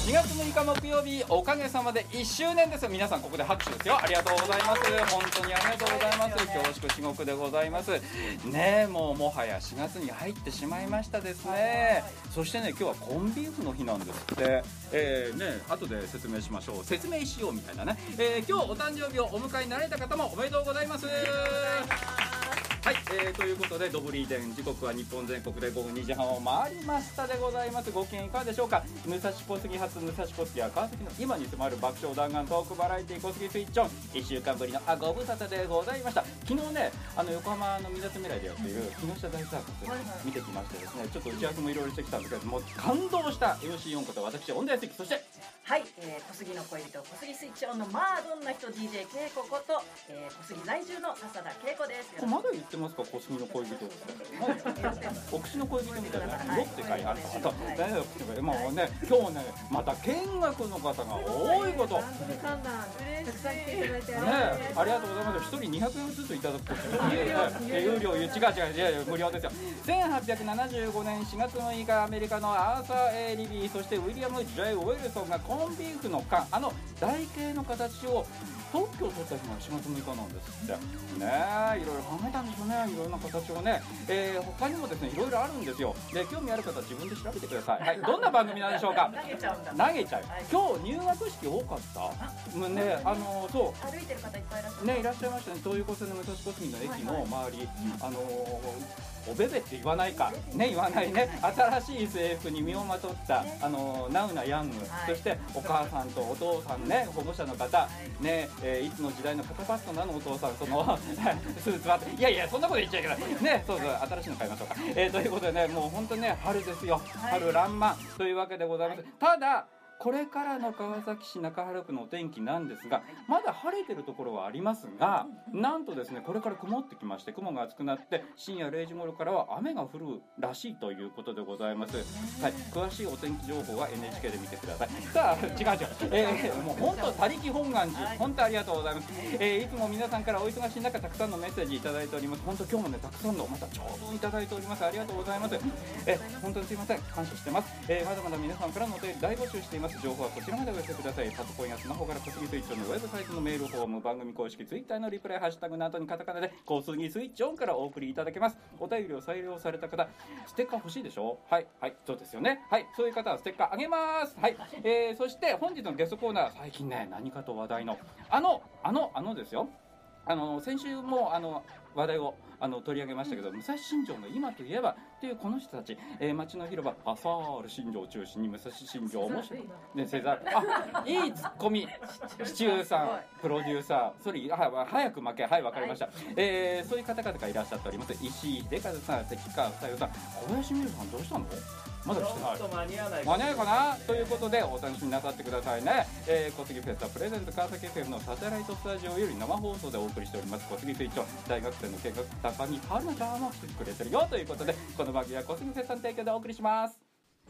4月6日木曜日、おかげさまで1周年ですよ。皆さんここで拍手ですよ。ありがとうございます。本当にありがとうございます。恐縮至極でございますね。もはや4月に入ってしまいましたですね。そしてね、今日はコンビーフの日なんですって。後で説明しましょう。説明しようみたいなね。今日お誕生日をお迎えになられた方もおめでとうございます。はい、ということでドブリーデン、時刻は日本全国で午後2時半を回りましたでございます。ご機嫌いかがでしょうか。武蔵小杉発武蔵小杉は川崎の今に迫る爆笑弾丸トークバラエティ小杉スイッチオン、1週間ぶりのご無沙汰でございました。昨日ね、横浜の港未来でやっている木下大サーカス見てきましてですね、ちょっと打ち合わせもいろいろしてきたんですけども、感動した MC4 こと私恩田康之、そしてはい、小杉の恋人小杉スイッチオンのどんな人 DJ 恵子こと、小杉在住の笹田恵子です。 まだ言ってますか、小杉の恋人ってお口の恋人みたいな色って書いてあると、もうね、今日ね、また見学の方が多いこと、 たくさん来ていただいてありがとうございます。1人200円ずついただくこと有料、違う無料ですよ。1875年4月6日、アメリカのアーサー・リビー、そしてウィリアム・J. ウェルソンがコンビーフの缶、台形の形を特許を取った日が4月6日なんですってね。いろいろ考えたんでしょうね、いろいろな形をね。他にもですね、いろいろあるんですよ。で、興味ある方は自分で調べてください。はい、どんな番組なんでしょうか。 投げちゃうんだ。 投げちゃう、はい、今日入学式多かったもうね、そう歩いてる方いっぱいいらっしゃるね、いらっしゃいましたね。東横線の武蔵小杉の駅の周り、おべべって言わないかね、言わないね、新しい制服に身をまとったナウなヤング、そしてお母さんとお父さんね、保護者の方ね、いつの時代の肩パッドなのお父さん、そのスーツはって、いやそんなこと言っちゃいけないね。そう新しいの買いましょうか。ということでね、もう本当にね、春ですよ、春爛漫というわけでございます。ただこれからの川崎市中原区のお天気なんですが、まだ晴れてるところはありますが、なんとですね、これから曇ってきまして、雲が厚くなって深夜0時頃からは雨が降るらしいということでございます。はい、詳しいお天気情報は NHK で見てください。さあ、違う、もう本当他力本願寺、本当ありがとうございます。いつも皆さんからお忙しい中たくさんのメッセージいただいております。本当今日もね、たくさんのまた長文いただいております。ありがとうございます。本当にすいません、感謝してます。まだまだ皆さんからのお便り大募集しています。情報はこちらまでお寄せください。パソコンやスマホから小杉スイッチオンのウェブサイトのメールフォーム、番組公式ツイッターのリプライ、ハッシュタグの後にカタカナで小杉スイッチオンからお送りいただけます。お便りを採用された方、ステッカー欲しいでしょ。はいそうですよね。はい、そういう方はステッカーあげます。はい、そして本日のゲストコーナー、最近ね、何かと話題のですよ。先週も話題を取り上げましたけど、武蔵新城の今といえばっていうこの人たち、町の広場パサール新城を中心に武蔵新城面白いね、セザール、いいツッコミ、シチューさんプロデューサー、それ早く負け、はい、わかりました。そういう方々がいらっしゃっております。石井秀和さん、関川房代さん、小林美優さん、どうしたの？まだ来てない。 ちょっと間に合わない間に合うかなということでお楽しみなさってくださいね。小杉フェスタプレゼント川崎 FM のサテライトスタジオより生放送でお送りしております小杉スイッチオン、大学生の見学高に春菜ちゃんも来てくれてるよということで、この番組は小杉フェスタの提供でお送りします。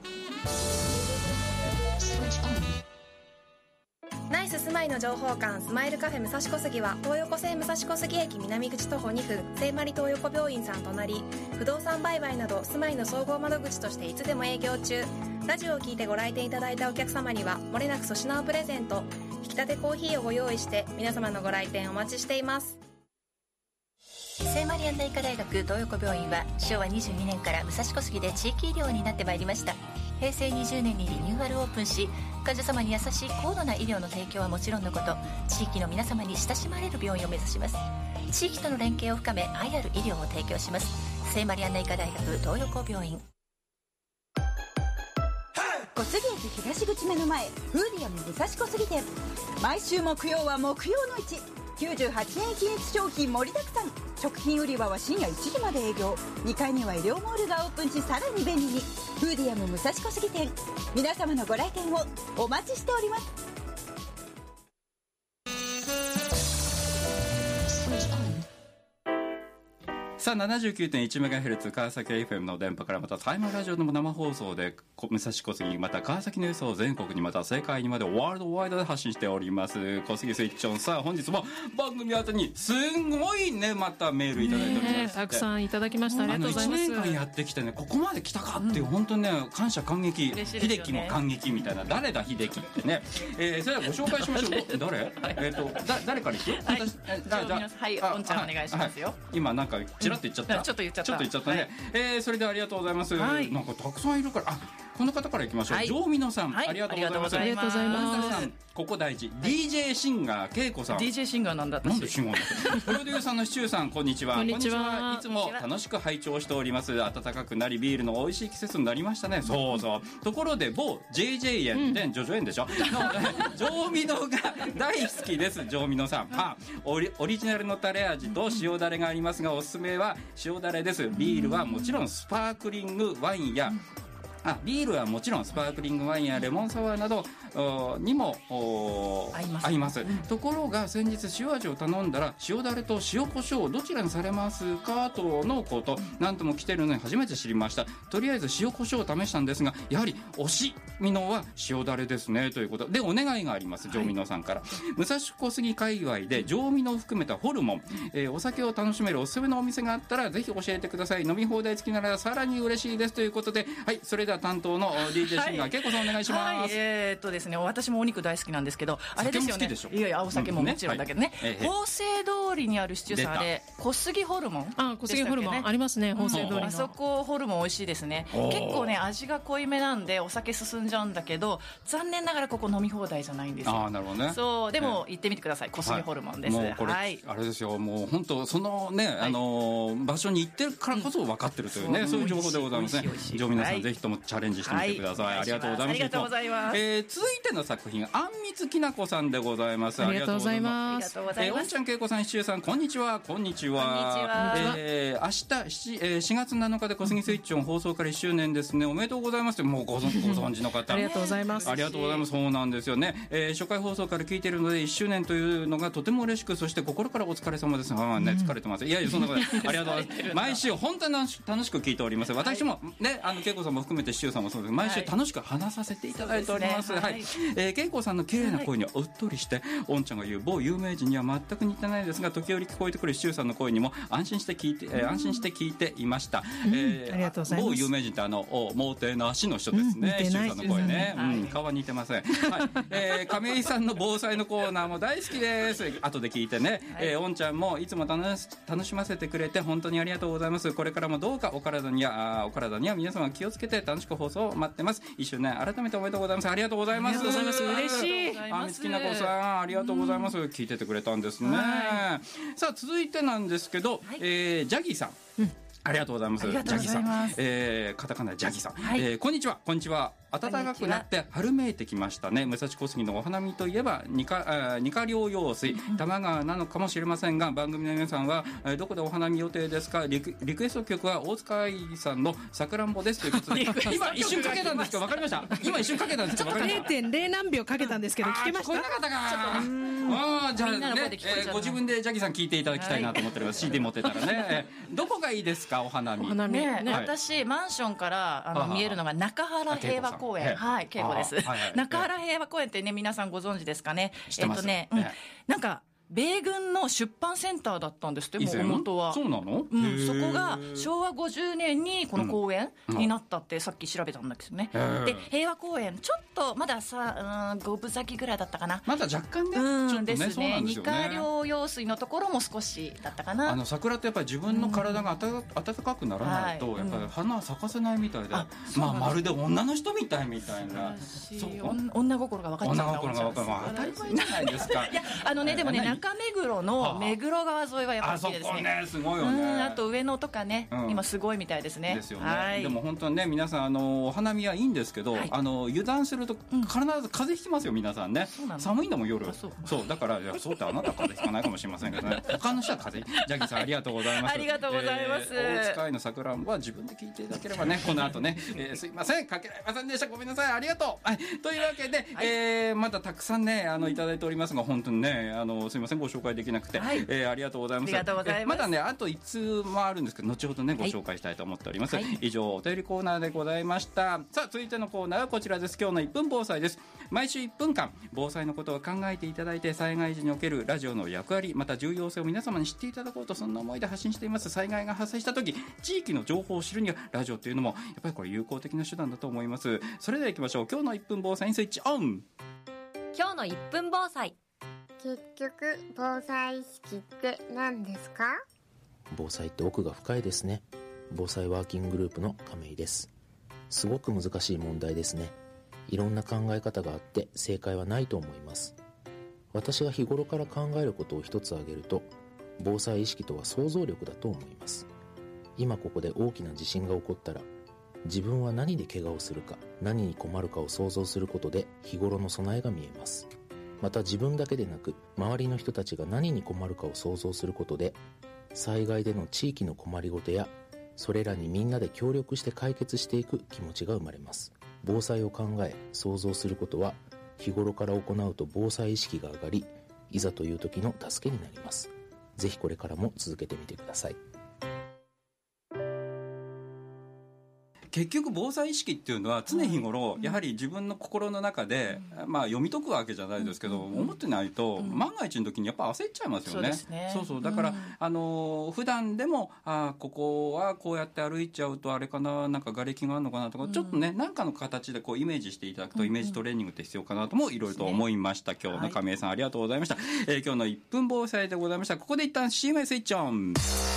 ナイス住まいの情報館スマイルカフェ武蔵小杉は東横線武蔵小杉駅南口徒歩2分、聖マリ東横病院さん隣、不動産売買など住まいの総合窓口としていつでも営業中。ラジオを聞いてご来店いただいたお客様にはもれなく粗品をプレゼント、引き立てコーヒーをご用意して皆様のご来店お待ちしています。 聖マリアンナ医科大学東横病院は昭和22年から武蔵小杉で地域医療になってまいりました。平成20年にリニューアルオープンし、患者様に優しい高度な医療の提供はもちろんのこと、地域の皆様に親しまれる病院を目指します。地域との連携を深め、愛ある医療を提供します。聖マリアンナ医科大学東横病院。 小杉駅東口目の前、フーディアム武蔵小杉店。毎週木曜は木曜の市、98円均一商品盛りだくさん。食品売り場は深夜1時まで営業。2階には医療モールがオープンし、さらに便利に。フーディアム武蔵小杉店、皆様のご来店をお待ちしております。 ささあ 79.1MHz 川崎 FM の電波からまたタイムラジオの生放送で武蔵小杉また川崎の様子を全国にまた世界にまでワールドワイドで発信しております小杉スイッチオン。さあ本日も番組宛てにすんごいねまたメールいただいております、 たくさんいただきました。ありがとうございます。 1年間やってきてねここまで来たかっていう、本当にね感謝感激、 嬉しいですよね秀樹も感激みたいな。誰だ秀樹ってね、それではご紹介しましょう。誰誰から言って、 はい、はい、おんちゃんお願いしますよ。 今なんかちらっと言っちゃった、 ちょっと言っちゃったね、それではありがとうございます、なんかたくさんいるから、この方からいきましょう。ジョーミノさん、ありがとうございます。 ありがとうございます。 さんここ大事、DJ シンガー恵子さん。 DJ シンガーなんだ。 なんでシンガーなんだプロデューサーのシチューさん、こんにちは。 こんにちは。 いつも楽しく拝聴しております。暖かくなりビールの美味しい季節になりましたね。そうそう。ところで某 JJ 園でジョジョ園でしょのジョーミノが大好きです。ジョーミノさん、オリジナルのタレ味と塩だれがありますが、おすすめは塩だれです。ビールはもちろんスパークリングワインやビールはもちろんスパークリングワインやレモンサワーなどにも合います、ところが先日塩味を頼んだら塩だれと塩コショウどちらにされますかとのこと。なんとも来てるのに初めて知りました。とりあえず塩コショウを試したんですが、やはり推しミノは塩だれですねということでお願いがあります。ジョーミノさんから、武蔵小杉界隈でジョーミノを含めたホルモン、お酒を楽しめるおすすめのお店があったらぜひ教えてください。飲み放題付きならさらに嬉しいですということで、はい、それでは担当の DJ シンガー恵子さんお願いします。 ですね、私もお肉大好きなんですけど、あれですよね。いやいや、お酒ももちろんだけどね、法政通りにあるシチューさん、あれ小杉ホルモン、 小杉ホルモンありますね。法政通りのあそこホルモン美味しいですね。結構ね味が濃いめなんでお酒進んじゃうんだけど、残念ながらここ飲み放題じゃないんですよ。 なるほどね。 そうでも行ってみてください。小杉ホルモンです。 もうこれ、あれですよ、もう本当そのね、場所に行ってるからこそ分かってるというね、そういう情報でございますね。ジョー皆さんぜひともチャレンジしてみてください。ありがとうございます。 ありがとうございます。 続いての作品、あんみつきなこさんでございます。 ありがとうございます。 おんちゃん恵子さん、しちゅうさん、こんにちは。こんにちは。明日4月7日で小杉スイッチオン放送から1周年ですね。おめでとうございます。もうご存知の方ありがとうございます。 ありがとうございます。そうなんですよね。初回放送から聞いているので1周年というのがとても嬉しく、そして心からお疲れ様です。疲れてます。いやいや、そんなことない。ありがとうございます。毎週本当に楽しく聞いております。私もね、恵子さんも含めてしちゅうさんもそうです。毎週楽しく話させていただいております。はい。恵子さんの綺麗な声にはうっとりして、おんちゃんが言う某有名人には全く似てないですが、時折聞こえてくるしちゅうさんの声にも安心して聞いていました。 ありがとうございます。 某有名人ってモテなしの人ですね。しちゅうさんの声ね。顔は似てません。はい。亀井さんの防災のコーナーも大好きです。後で聞いてね。おんちゃんもいつも楽しませてくれて本当にありがとうございます。これからもどうかお体には皆様気をつけて楽しく放送を待ってます。一緒ね、改めておめでとうございます。ありがとうございます。 ありがとうございます。嬉しい。 あみつきなこさん、ありがとうございます。聞いててくれたんですね。さあ続いてなんですけど、ジャギーさん。ありがとうございます。ジャギさん、カタカナジャギさん、こんにちは。こんにちは。暖かくなって春めいてきましたね。武蔵小杉のお花見といえば二課療養水多摩川なのかもしれませんが、番組の皆さんはどこでお花見予定ですか？リクエスト曲は大塚愛さんのさくらんぼですということで今一瞬かけたんですけど分かりました？今一瞬かけたんですけど分かりました？ 0.0 何秒かけたんですけど聞けました？ 聞こえなかったか。じゃあね、ご自分でジャギさん聞いていただきたいなと思っております。CD 持ってたらね。どこがいいですか？お花見。 私マンションから見えるのが中原平和公園。はい、恵子です。中原平和公園ってね、皆さんご存知ですかね。なんか米軍の出版センターだったんですって、もともとは。 そうなの？ そこが昭和50年にこの公園になったってさっき調べたんだけどね。で、平和公園ちょっとまださ5分咲きぐらいだったかな。 まだ若干ね、ちょっとね、 ですね。二課療養水のところも少しだったかな。 桜ってやっぱり自分の体が暖かくならないとやっぱり花は咲かせないみたいで、まるで女の人みたいな。 女心が分かっちゃう。 女心が分かる。当たり前じゃないですか。 いやでもね、中目黒の目黒川沿いはやっぱり好きですね。 あそこね、すごいよね。 あと上野とかね、今すごいみたいですね。 ですよね。でも本当にね、皆さんお花見はいいんですけど、油断すると必ず風邪ひきますよ、皆さんね。寒いんだもん夜。そうだからそうってあなた風邪ひかないかもしれませんけどね。他の人は風邪。ジャギさんありがとうございます。 ありがとうございます。 大塚愛のさくらんぼは自分で聞いていただければね、この後ね、すいませんかけられませんでした。ごめんなさい。ありがとう。というわけでまだたくさんねいただいておりますが、本当にねすいません。 せん、ご紹介できなくて、 はい、 ありがとうございます。 ありがとうございます。 まだねあと1通もあるんですけど、後ほどねご紹介したいと思っております、はい、以上お便りコーナーでございました。さあ続いてのコーナーはこちらです。今日の1分防災です。毎週1分間防災のことを考えていただいて、災害時におけるラジオの役割また重要性を皆様に知っていただこうと、そんな思いで発信しています。災害が発生した時、地域の情報を知るにはラジオというのもやっぱりこれ有効的な手段だと思います。それでは行きましょう。今日の1分防災にスイッチオン。 今日の1分防災。 結局防災意識って何ですか？ 防災って奥が深いですね。防災ワーキンググループの亀井です。すごく難しい問題ですね。いろんな考え方があって正解はないと思います。私が日頃から考えることを一つ挙げると、防災意識とは想像力だと思います。今ここで大きな地震が起こったら、自分は何で怪我をするか、何に困るかを想像することで日頃の備えが見えます。また自分だけでなく周りの人たちが何に困るかを想像することで、災害での地域の困りごとやそれらにみんなで協力して解決していく気持ちが生まれます。防災を考え想像することは日頃から行うと防災意識が上がり、いざという時の助けになります。ぜひこれからも続けてみてください。 結局防災意識っていうのは常日頃やはり自分の心の中で、読み解くわけじゃないですけど、思ってないと万が一の時にやっぱ焦っちゃいますよね。そうだから、普段でもここはこうやって歩いちゃうとあれかな、なんか瓦礫があるのかなとか、ちょっとね何かの形でこうイメージしていただくと、イメージトレーニングって必要かなともいろいろと思いました。今日の亀井さん、ありがとうございました。今日の1分防災でございました。ここで一旦 CM スイッチオン。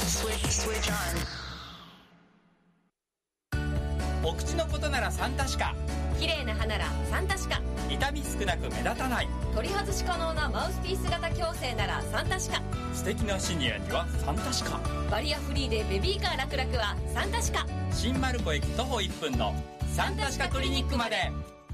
お口のことならサンタシカ、 綺麗な歯ならサンタシカ、 痛み少なく目立たない、 取り外し可能なマウスピース型矯正ならサンタシカ、 素敵なシニアにはサンタシカ、 バリアフリーでベビーカー楽々はサンタシカ、 新丸子駅徒歩1分のサンタシカクリニックまで。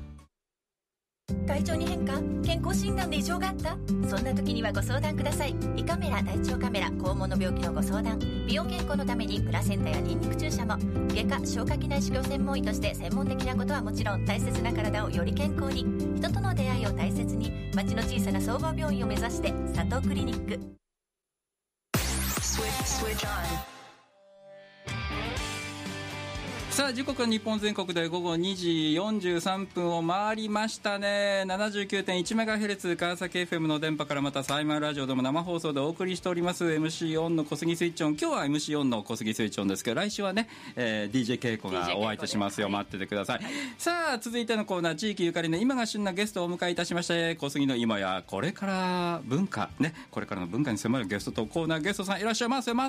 体調に変化、健康診断で異常があった？そんな時にはご相談ください。胃カメラ、大腸カメラ、肛門の病気のご相談、美容健康のためにプラセンタやニンニク注射も、外科消化器内視鏡専門医として専門的なことはもちろん、大切な体をより健康に、人との出会いを大切に、町の小さな総合病院を目指して佐藤クリニック。 さあ時刻は日本全国で午後2時43分を回りましたね。 79.1MHz 川崎 FM の電波からまたサイマーラジオでも生放送でお送りしております MC オンの小杉スイッチオン。今日は MC オンの小杉スイッチオンですけど、来週はね、DJ 恵子がお相手しますよ。待っててください。さあ続いてのコーナー、地域ゆかりの今が旬なゲストをお迎えいたしまして、小杉の今やこれから文化ね、これからの文化に迫るゲストとコーナー、ゲストさんいらっしゃいませ。本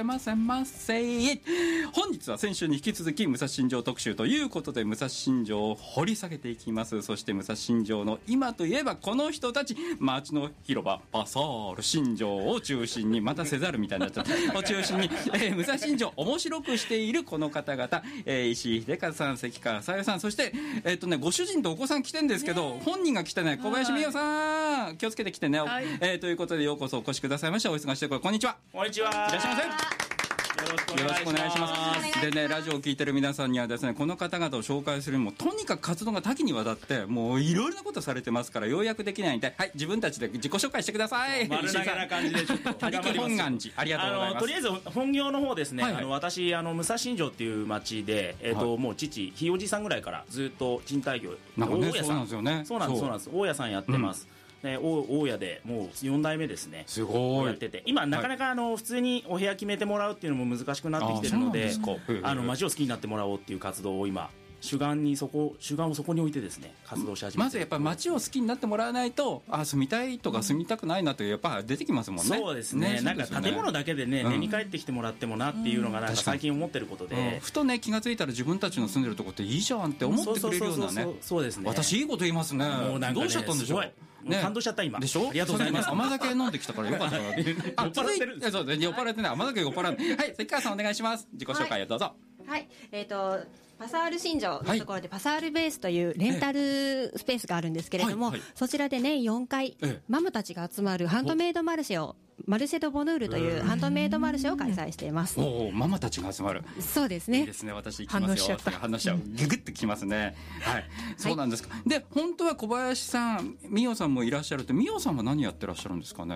日は先週に引き続き武蔵新城特集ということで、武蔵新城を掘り下げていきます。そして武蔵新城の今といえばこの人たち、町の広場パサール新城を中心に、またせざるみたいになっちゃったを中心に、武蔵新城を面白くしているこの方々、石井秀和さん、関川さゆさん、そしてご主人とお子さん来てるんですけど、本人が来てない小林美代さん、気をつけて来てね、ということでようこそお越しくださいました。お忙しいところこんにちは。 こんにちは。 いらっしゃいませ。よろしくお願いします。でね、ラジオを聞いてる皆さんにはですね、この方々を紹介するにもとにかく活動が多岐にわたって、もういろいろなことされてますから、要約できないんで、はい、自分たちで自己紹介してください。 丸投げな感じでちょっと他力本願寺、ありがとうございます。 とりあえず本業の方ですね、私武蔵新城っていう町で、もう父ひいおじさんぐらいからずっと賃貸業、 大家さん、 そうなんです大家さんやってます。大家でもう4代目ですね。 すごいやってて、今なかなか普通にお部屋決めてもらうっていうのも難しくなってきてるので、街を好きになってもらおうっていう活動を今主眼をそこに置いてですね、活動し始めて。 まずやっぱり街を好きになってもらわないと、住みたいとか住みたくないなというやっぱ出てきますもんね。 そうですね。なんか建物だけでね、寝に帰ってきてもらってもなっていうのがなんか最近思ってることで、 ふとね気がついたら自分たちの住んでるとこっていいじゃんって思ってくれるようなね。 そうですね。 私いいこと言いますね。どうしちゃったんでしょう。 感動しちゃった今。 でしょ。 ありがとうございます。 甘酒飲んできたからよかったな。酔っ払ってる。そう酔っ払ってね、甘酒酔っ払って。はい、関川さんお願いします。自己紹介をどうぞ。 はい、パサール新城のところでパサールベースというレンタルスペースがあるんですけれども、そちらで年4回マムたちが集まるハンドメイドマルシェを、マルシェドボヌールというハンドメイドマルシェを開催しています。 ママたちが集まる。 そうですね。 いいですね。私行きますよ。反応しちゃう。ググってきますね。はい。そうなんですか。で本当は小林さん、美代さんもいらっしゃるって、美代さんは何やってらっしゃるんですかね。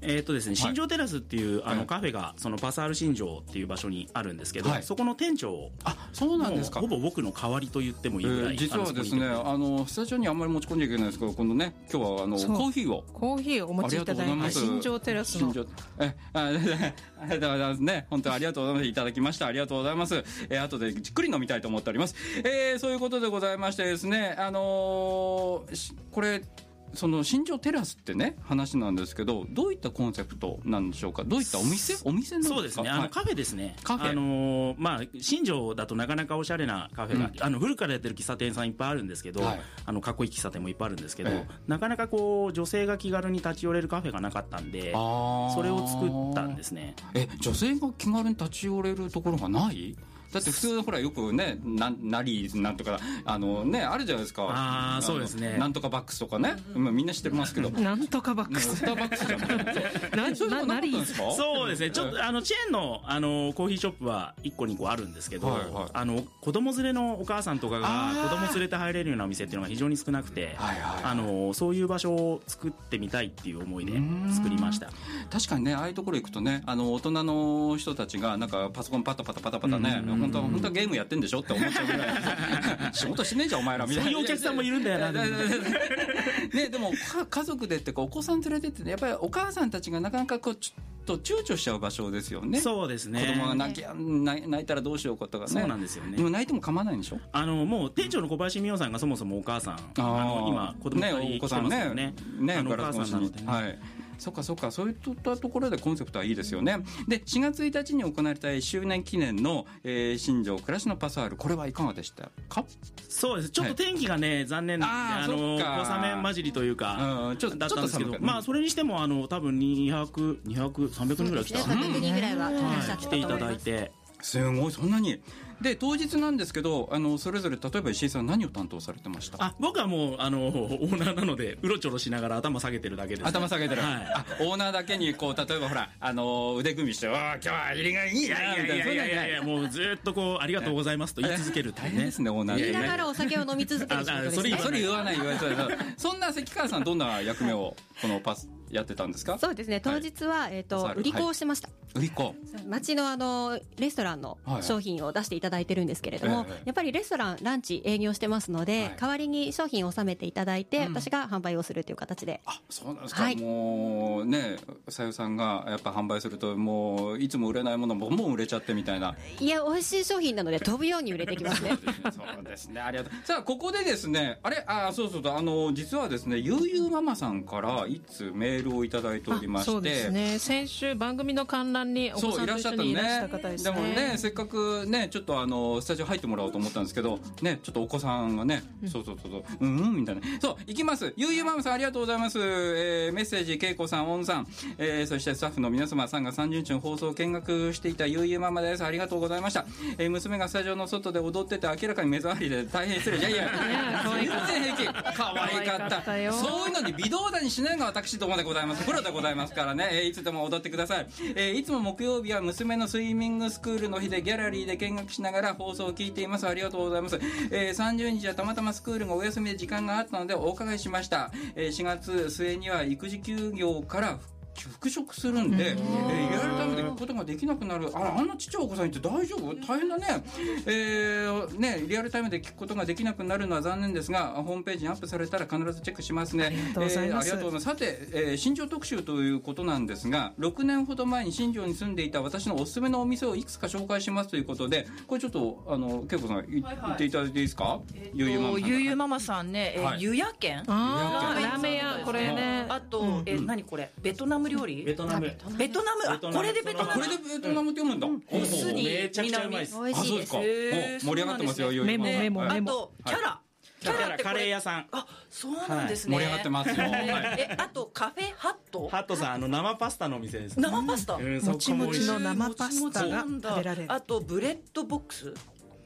ですね、新庄テラスっていうカフェがそのパサール新庄っていう場所にあるんですけど、そこの店長、 そうなんですか。 ほぼ僕の代わりと言ってもいいぐらい、 実はですね、スタジオにあんまり持ち込んじゃいけないんですけど、今度ね、今日はコーヒーをお持ちいただいて、新庄テラスのね、本当にありがとうございます。いただきました。ありがとうございます。後でじっくり飲みたいと思っております。そういうことでございましてですね、これその新庄テラスってね話なんですけど、どういったコンセプトなんでしょうか。どういったお店なんですか。 そうですね、カフェですね。カフェ、まあ新庄だとなかなかおしゃれなカフェが、古くからやってる喫茶店さんいっぱいあるんですけど、かっこいい喫茶店もいっぱいあるんですけど、なかなかこう女性が気軽に立ち寄れるカフェがなかったんで、それを作ったんですね。 女性が気軽に立ち寄れるところがない。だって普通ほらよくねなりなんとかねあるじゃないですか。 そうですね。 なんとかバックスとかね、みんな知ってますけど。 なんとかバックス。 スターバックスじゃない。 そうですね。ちょっとチェーンのコーヒーショップは1個2個あるんですけど、子供連れのお母さんとかが子供連れて入れるようなお店っていうのが非常に少なくて、そういう場所を作ってみたいっていう思いで作りました。 確かにね、ああいうところ行くとね、大人の人たちがなんかパソコンパタパタね。本当はゲームやってんでしょって思っちゃうぐらい仕事しねえじゃんお前らみたいな。 そういうお客さんもいるんだよな。 ね、でも家族でってお子さん連れてってやっぱりお母さんたちがなかなかちょっと躊躇しちゃう場所ですよね。 そうですね。 子供が泣いたらどうしようかとかね。 そうなんですよね。 でも泣いても構わないんでしょ。 もう店長の小林美代さんがそもそもお母さん、今子供2人来てますよね。お母さんなのでね。そうかそういったところでコンセプトはいいですよね。で4月1日に行われた1周年記念の、新庄暮らしのパサール、これはいかがでしたか。そうです。ちょっと天気がね、残念で小雨混じりというかだったんですけど、まあそれにしても多分200、300人ぐらい来た。 300人ぐらいは来ていただいて。 すごい、そんなに。で当日なんですけど、それぞれ例えば石井さん何を担当されてました。 僕はもうオーナーなのでうろちょろしながら頭下げてるだけです。 頭下げてる、オーナーだけにこう例えばほら腕組みして今日は入りがいいなみたいな。 いやもうずっとこうありがとうございますと言い続ける。 大変ですね、オーナーでね。 言いながらお酒を飲み続ける仕事ですね。 それ言わないそんな関川さんどんな役目をこのパスやってたんですか。 そうですね、当日は売り子をしてました。 売り子、 町のレストランの商品を出していただいてるんですけれども、やっぱりレストランランチ営業してますので、代わりに商品を納めていただいて、私が販売をするという形で。 そうなんですか。もうね、さゆさんがやっぱ販売するともういつも売れないものももう売れちゃってみたいな。 いや、美味しい商品なので飛ぶように売れてきますね。 そうですね、ありがとう。さあここでですね、そう実はですね、ゆうゆうママさんからいつメールをいただいておりまして。 そうですね、先週番組の観覧にお子さんと一緒にいらした方ですね。 でもね、せっかくねちょっとスタジオ入ってもらおうと思ったんですけどね、ちょっとお子さんがね、そうみたいな。そう行きます。ゆうゆうママさんありがとうございます。メッセージけいこさん、おんさん、そしてスタッフの皆様、3月30日の放送を見学していたゆうゆうママです。ありがとうございました。娘がスタジオの外で踊ってて明らかに目障りで大変失礼。いや全然平気、可愛かった。そういうのに微動だにしないのが私どもでございます。プロでございますからね、いつでも踊ってください。いつも木曜日は娘のスイミングスクールの日でギャラリーで見学しながら放送を聞いています。ありがとうございます。30日はたまたまスクールがお休みで時間があったのでお伺いしました。4月末には育児休業から復職するんで、リアルタイムで行くことができなくなる。あんなちっちゃいお子さんいて大丈夫？大変だね。リアルタイムで聞くことができなくなるのは残念ですが、ホームページにアップされたら必ずチェックしますね。ありがとうございます。さて、新庄特集ということなんですが、6年ほど前に新庄に住んでいた私のおすすめのお店をいくつか紹介しますということで、これちょっと恵子さん言っていただいていいですか。ゆうゆうママさんね、ゆやけん、 ラーメン屋、これね。 あと何これ、ベトナム料理。ベトナム、これでベトナムって読むんだ。 めちゃくちゃうまいです。 美味しいです。 盛り上がってますよ。 メモ。 あとキャラカレー屋さん。 そうなんですね。 盛り上がってますよ。 あとカフェハットさん、生パスタのお店です。 生パスタ、 もちもちの生パスタが食べられる。 あとブレッドボックス、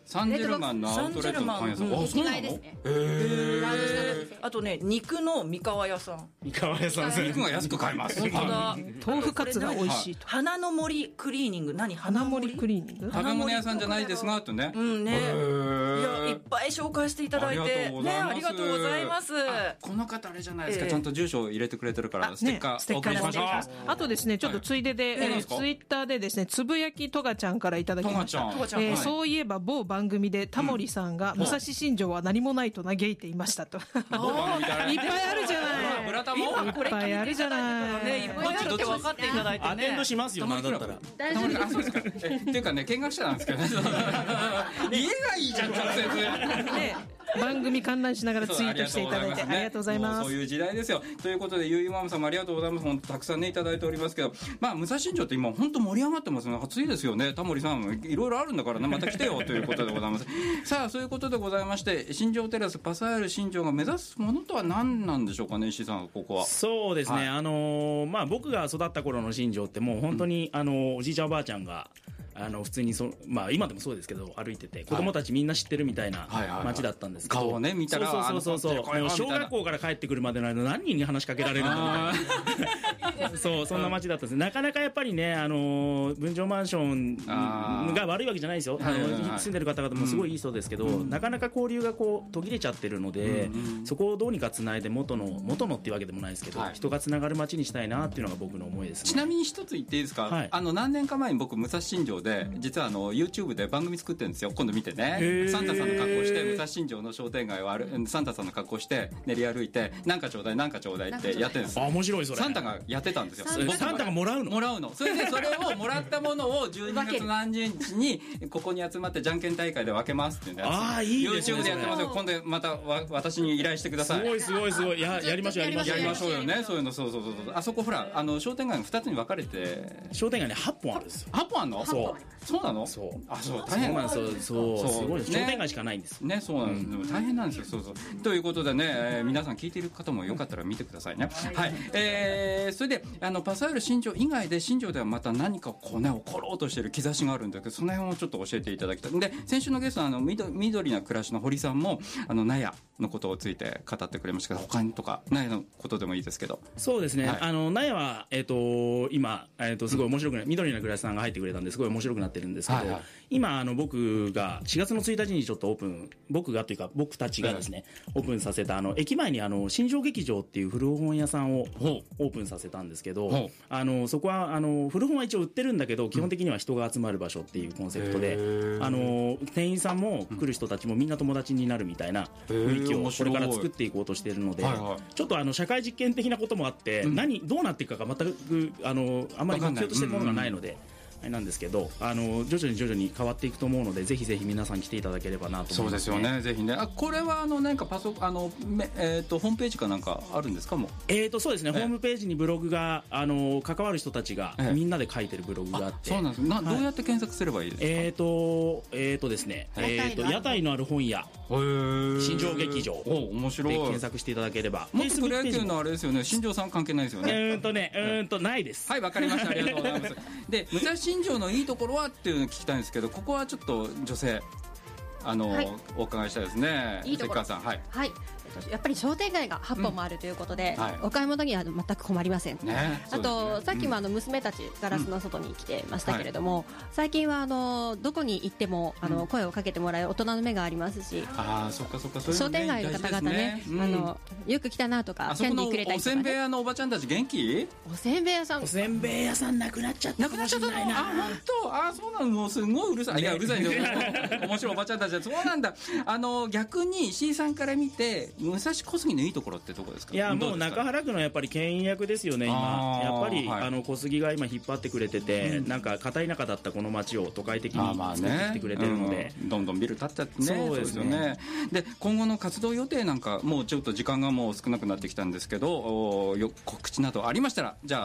サンジェルマンのアウトレットのパン屋さん。あ、そうなの？ あとね、肉の三河屋さん。 肉が安く買えます。 本当だ。 豆腐カツが美味しい。 花の森クリーニング。何？花森クリーニング？ 食べ物屋さんじゃないですがとね。 ね。いや、いっぱい紹介していただいてね、ありがとうございます。 この方あれじゃないですか。ちゃんと住所を入れてくれてるからステッカーお送りしましょう。 あとですね、ちょっとついででツイッターでですね、つぶやきとがちゃんからいただきました。そういえば某番組でタモリさんが武蔵新庄は何もないと嘆いていましたと。いっぱいあるじゃない。 ブラタモいっぱいあるじゃない。 いっぱいあるって分かっていただいてね。 アテンドしますよ。なんだったら。 大丈夫。そうですか。っていうかね、見学者なんですけどね。家がいいじゃん直接。 ね。番組観覧しながらツイートしていただいてありがとうございます。 そういう時代ですよ。ということでゆいママさんもありがとうございます。本当たくさんねいただいておりますけど、まあ武蔵新庄って今本当盛り上がってますね。暑いですよね。タモリさんいろいろあるんだからね、また来てよということでございます。さあそういうことでございまして、新庄テラスパサール新庄が目指すものとは何なんでしょうかね、石井さん。ここはそうですね、まあ僕が育った頃の新庄ってもう本当に、おじいちゃんおばあちゃんが普通にまあ今でもそうですけど歩いてて子供たちみんな知ってるみたいな街だったんですけど、 顔をね見たらそう小学校から帰ってくるまでの間何人に話しかけられるんだみたいなそんな街だったんです。なかなかやっぱりね分譲マンションが悪いわけじゃないですよ。住んでる方々もすごいいい人ですけど、なかなか交流がこう途切れちゃってるので、そこをどうにかつないで元のっていうわけでもないですけど、人がつながる街にしたいなっていうのが僕の思いですね。 ちなみに一つ言っていいですか、何年か前に僕武蔵新庄で実はYouTube で番組作ってるんですよ。今度見てね。サンタさんの格好して武蔵新庄の商店街をサンタさんの格好して練り歩いてなんかちょうだいなんかちょうだいってやってるんです。 面白いそれ。 サンタがやってたんですよ。 サンタがもらうの。 それでそれをもらったものを12月何日にここに集まってじゃんけん大会で分けますっていうやつ。 いいですね。 YouTube でやってますよ。今度また私に依頼してください。 すごいやりましょうよね。そういうの。そうあそこほら商店街が2つに分かれて、 商店街に8本あるんですよ。 8本あるの？そうなの？そう大変なんですよ。すごい商店街しかないんですね。そうなんです。でも大変なんですよ。そうということでね、皆さん聞いている方もよかったら見てくださいね。はい。それでパサール新庄以外で新庄ではまた何かこうね起ころうとしている兆しがあるんだけど、その辺をちょっと教えていただきたい。で先週のゲスト緑な暮らしの堀さんも納屋のことをついて語ってくれましたけど、他にとか納屋のことでもいいですけど。 そうですね。納屋は今すごい面白くない緑な暮らしさんが入ってくれたんですごい面白くなってるんですけど、今僕が4月の1日にちょっと僕たちがですね、オープンさせた駅前に新庄劇場っていう古本屋さんをオープンさせたんですけど、そこは古本は一応売ってるんだけど基本的には人が集まる場所っていうコンセプトで、店員さんも来る人たちもみんな友達になるみたいな雰囲気をこれから作っていこうとしているので、ちょっと社会実験的なこともあってどうなっていくかが全くあんまり目標としてるものがないのでなんですけど、徐々に変わっていくと思うので、ぜひぜひ皆さん来ていただければなと思いますね。 そうですよね。ぜひね。これはなんかホームページかなんかあるんですかも？ そうですね。ホームページにブログが関わる人たちがみんんなで書いてるブログがあって。 そうなんです。どうやって検索すればいいですか？ ですね。屋台のある本屋新庄劇場面白いで検索していただければ。 もっとプロ野球のあれですよね。新庄さん関係ないですよね。 ないです。 はい、わかりました。ありがとうございます。で武蔵新庄のいいところはっていうのを聞きたいんですけど、ここはちょっと女性お伺いしたいですね。 いいところ関さん。 やっぱり商店街が8本もあるということで、お買い物には全く困りません。あとさっきも娘たちガラスの外に来てましたけれども、最近はどこに行っても声をかけてもらう大人の目がありますし、商店街の方々ね、よく来たなとかキャンディーくれたりとかね。 おせんべい屋のおばちゃんたち元気？ おせんべい屋さんなくなっちゃったかもしれないな。 本当？そうなの。もうすごいうるさい。いやうるさいんだよ。面白いおばちゃんたちはそうなんだ。逆に石井さんから見て武蔵小杉のいいところってどこですか？ いやもう中原区のやっぱり牽引役ですよね。今やっぱり小杉が今引っ張ってくれてて、なんか片田舎だったこの町を都会的に作ってきてくれてるので、 どんどんビル建っちゃってね。そうですよね。で今後の活動予定なんかもうちょっと時間がもう少なくなってきたんですけど、告知などありましたらじゃあ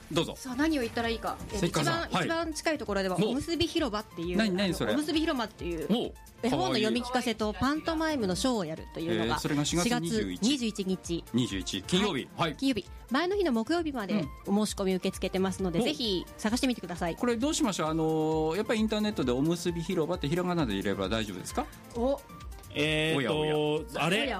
どうぞ。 さあ何を言ったらいいか。一番近いところではおむすび広場っていう、 何それ。 おむすび広場っていう絵本の読み聞かせとパントマイムのショーをやるというのが、 それが4月 21日金曜日、 金曜日前の日の木曜日までお申し込み受け付けてますので、ぜひ探してみてください。 これどうしましょう。やっぱりインターネットでおむすび広場ってひらがなで入れれば大丈夫ですか。 あれ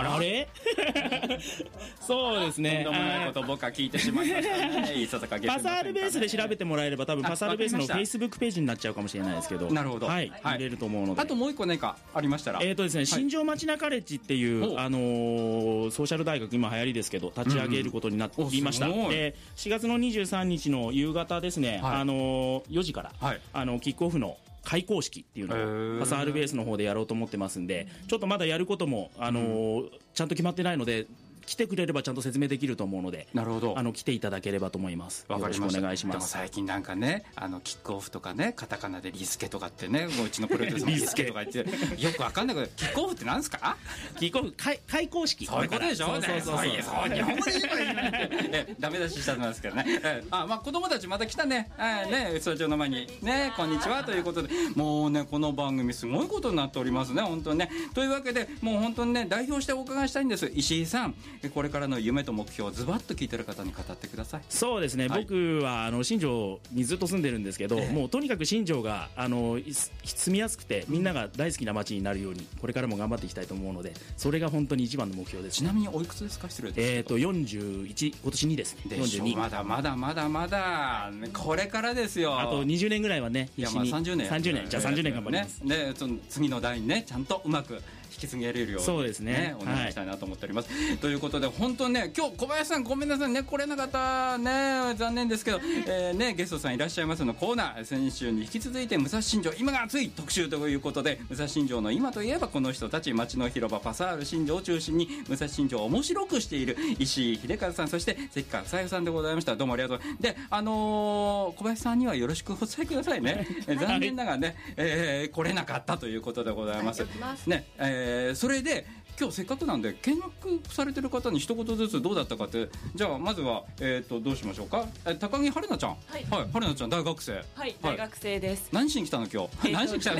そうですね。 とんでもないこと僕は聞いてしまいましたね。 パサールベースで調べてもらえれば多分パサールベースのフェイスブックページになっちゃうかもしれないですけど。 なるほど。 はい。入れると思うので。 あともう一個何かありましたら。 ですね、新庄町中レッジっていうソーシャル大学今流行りですけど立ち上げることになっていました。4月の23日の夕方ですね。4時からキックオフの開講式っていうのをパサールベースの方でやろうと思ってますんで、ちょっとまだやることもちゃんと決まってないので、来てくれればちゃんと説明できると思うので、 なるほど、 来ていただければと思います。 よろしくお願いします。 でも最近なんかね、キックオフとかね、カタカナでリスケとかってね、もううちのプロデュースもリスケとか言ってよくわかんないけど、キックオフってなんですか。 キックオフ開講式、 そういうことでしょ。そう日本語で言えばいいのにダメ出ししたんですけどね。子供たちまた来たね。スタジオの前にね、こんにちはということで、もうねこの番組すごいことになっておりますね、本当にね。というわけでもう本当にね、代表してお伺いしたいんです。石井さん、これからの夢と目標をズバッと聞いてる方に語ってください。 そうですね、僕は新庄にずっと住んでるんですけど、もうとにかく新庄が住みやすくてみんなが大好きな街になるようにこれからも頑張っていきたいと思うので、それが本当に一番の目標です。 ちなみにおいくつですか。失礼ですけど。 41、今年2ですね。42。 まだこれからですよ。 あと20年ぐらいはね。 いや30年じゃあ30年頑張ります。 で次の代にねちゃんとうまく引き継げれるように、 そうですね、 お願いしたいなと思っております。ということで本当にね、今日小林さんごめんなさいね、来れなかったね、残念ですけど、ゲストさんいらっしゃいますのコーナー、先週に引き続いて武蔵新城今が熱い特集ということで、武蔵新城の今といえばこの人たち、町の広場パサール新城を中心に武蔵新城を面白くしている石井秀和さん、そして関川さゆさんでございました。どうもありがとう。で小林さんにはよろしくお伝えくださいね。残念ながらね、来れなかったということでございますね。それで今日せっかくなんで見学されてる方に一言ずつどうだったかって、じゃあまずはどうしましょうか。高木春菜ちゃん、春菜ちゃん大学生。 大学生です。 何しに来たの今日。何しに来たの。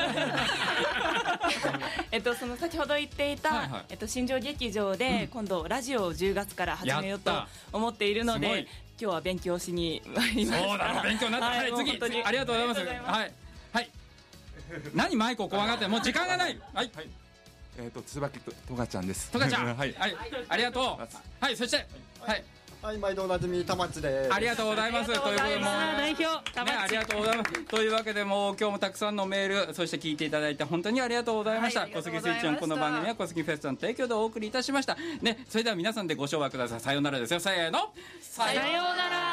その先ほど言っていた新庄劇場で今度ラジオを10月から始めようと思っているので、今日は勉強しに参りました。 そうだ、勉強になった。はい、次ありがとうございます。はい何マイクを怖がってもう時間がない。 椿とがちゃんです。 とがちゃん、はい、ありがとう。はい、そして毎度おなじみ田町です。 ありがとうございます。ということでも代表田町、 ありがとうございます。というわけでもう今日もたくさんのメール、そして聞いていただいて本当にありがとうございました。小杉スイッチのこの番組は小杉フェスタの提供でお送りいたしましたね。それでは皆さんでご唱和ください。さようならですよ。せーの、 さようなら。